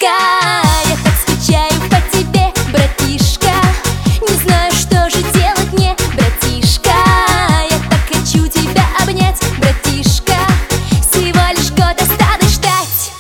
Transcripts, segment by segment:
я так скучаю по тебе, братишка. Не знаю, что же делать мне, братишка. Я так хочу тебя обнять, братишка. Всего лишь год осталось ждать.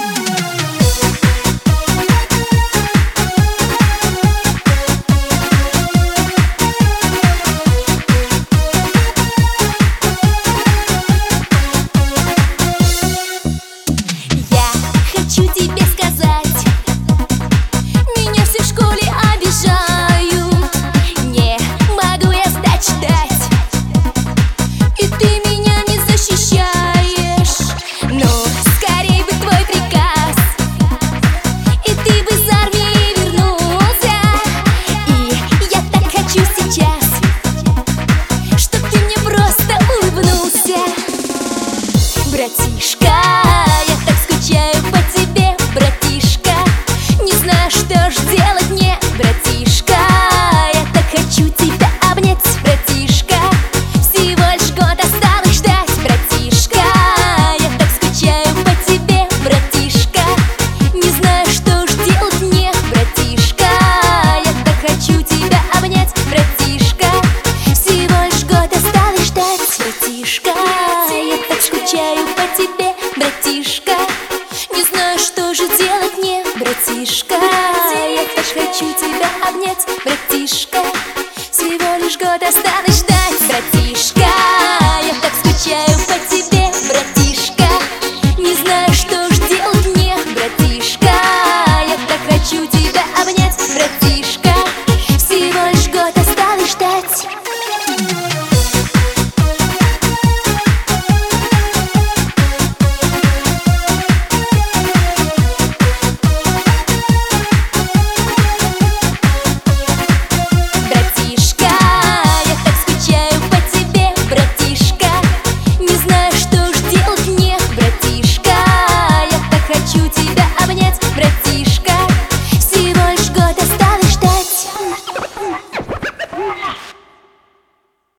Я хочу тебе сказать, меня все в школе обижают. Не могу я сдачи дать, и ты меня не защищаешь. Ну, скорей бы твой приказ, и ты бы из армии вернулся. И я так хочу сейчас, чтоб ты мне просто улыбнулся, братишка. Я так скучаю по тебе, братишка. Не знаю, что ж делать мне, братишка. Я так хочу тебя обнять, братишка. Всего лишь год осталось ждать, братишка. Я так скучаю по тебе, братишка. Не знаю, что ж делать мне, братишка. Я так хочу тебя обнять, братишка. Всего лишь год осталось ждать, братишка. Я так скучаю по тебе, братишка. Не знаю, что же делать мне, братишка.